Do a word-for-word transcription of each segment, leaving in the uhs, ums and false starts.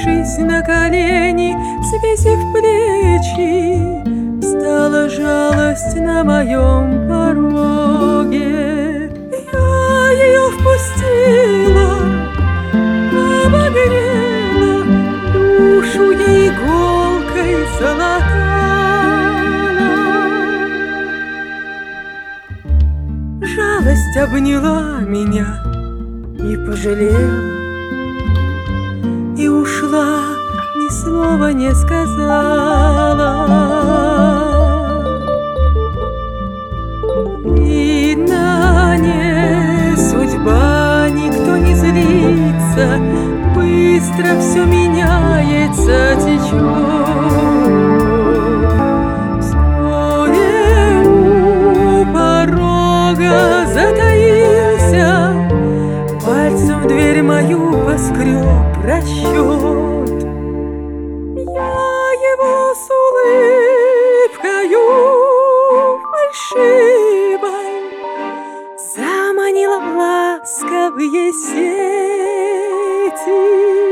Опустившись на колени, свесив плечи, стала жалость на моем пороге. Я ее впустила, обогрела, душу ей иголкой залатала. Жалость обняла меня и пожалела, и ушла, ни слова не сказала. Видно, не судьба, никто не злится, быстро все меняется, течет. Вскоре у порога затаился, пальцем в дверь мою поскреб расчет. Я его с улыбкою фальшивой заманила в ласковые сети.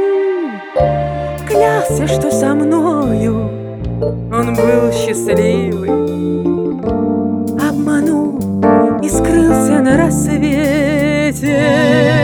Клялся, что со мною он был счастливый, обманул и скрылся на рассвете.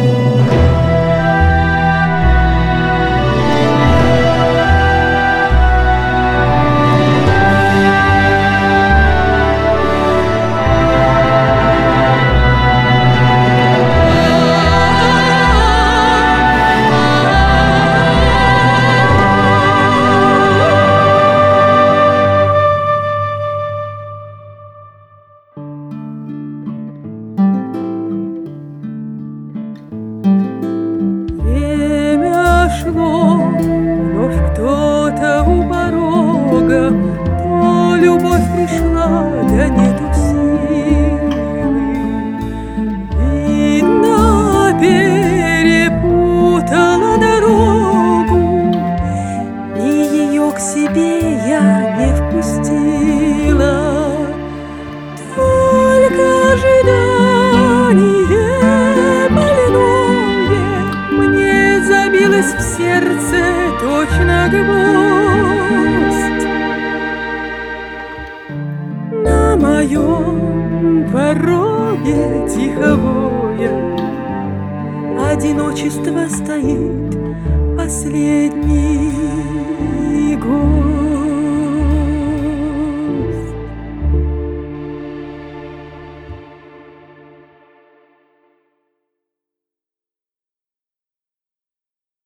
Вновь кто-то у порога, то любовь пришла, да нету силы. Видно, перепутала дорогу, ни ее к себе я не впустила. Только ожидание больное мне забилось в сердце точно гвоздь. На моем пороге тихо воя одиночество стоит последний.